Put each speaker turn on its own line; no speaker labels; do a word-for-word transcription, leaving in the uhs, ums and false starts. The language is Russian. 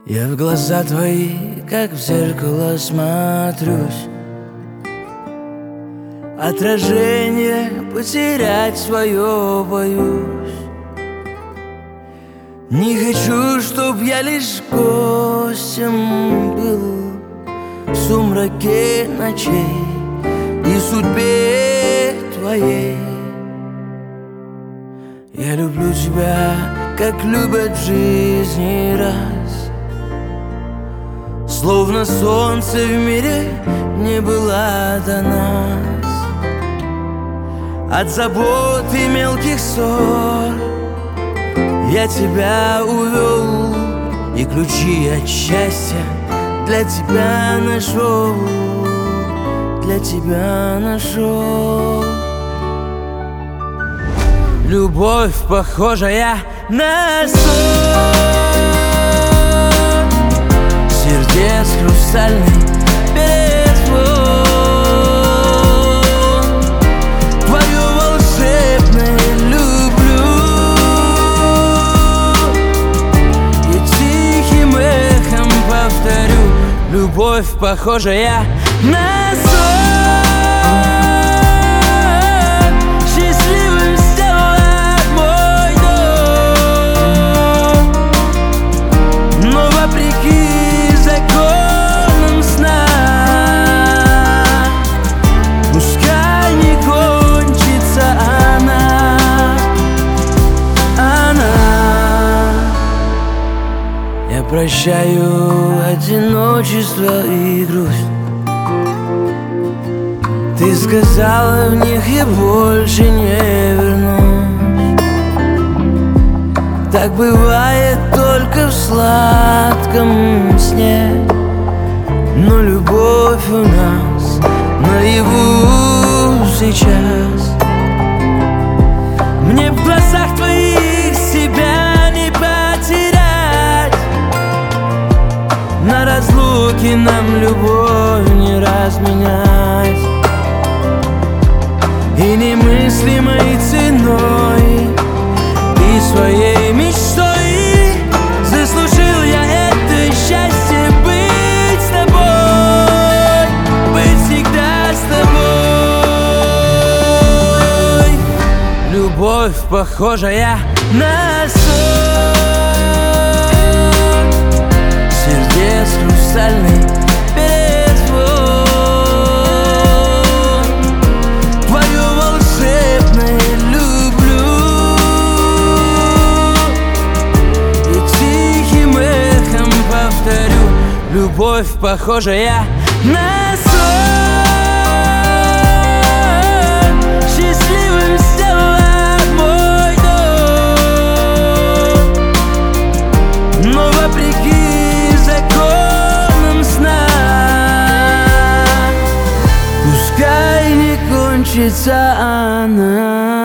Я в глаза твои, как в зеркало, смотрюсь. Отражение потерять свое боюсь. Не хочу, чтоб я лишь гостем был в сумраке ночей и судьбе твоей. Я люблю тебя, как любят в жизни раз, словно солнце в мире не было до нас. От забот и мелких ссор я тебя увел, и ключи от счастья для тебя нашел, для тебя нашел. Любовь, похожая на сон, сердец хрустальный перезвон, твою волшебную люблю, и тихим эхом повторю. Любовь, похожая на сон, счастливым сделала мой дом, но вопреки законам сна пускай не кончится она, она. Я прощаю одиночество и грусть. Ты сказала, в них я больше не вернусь. Так бывает только в сладком сне, но любовь у нас наяву сейчас. Мне в глазах твоих себя не потерять, на разлуке нам любовь не разменять. И немыслимой ценой, и своей мечтой заслужил я это счастье быть с тобой, быть всегда с тобой. Любовь, похожая на сон, сердец хрустальный перезвон, твою волшебную люблю, и тихим эхом повторю. Любовь, похожая на сон, счастливым сделала мой дом, но вопреки законам сна пускай не кончится она.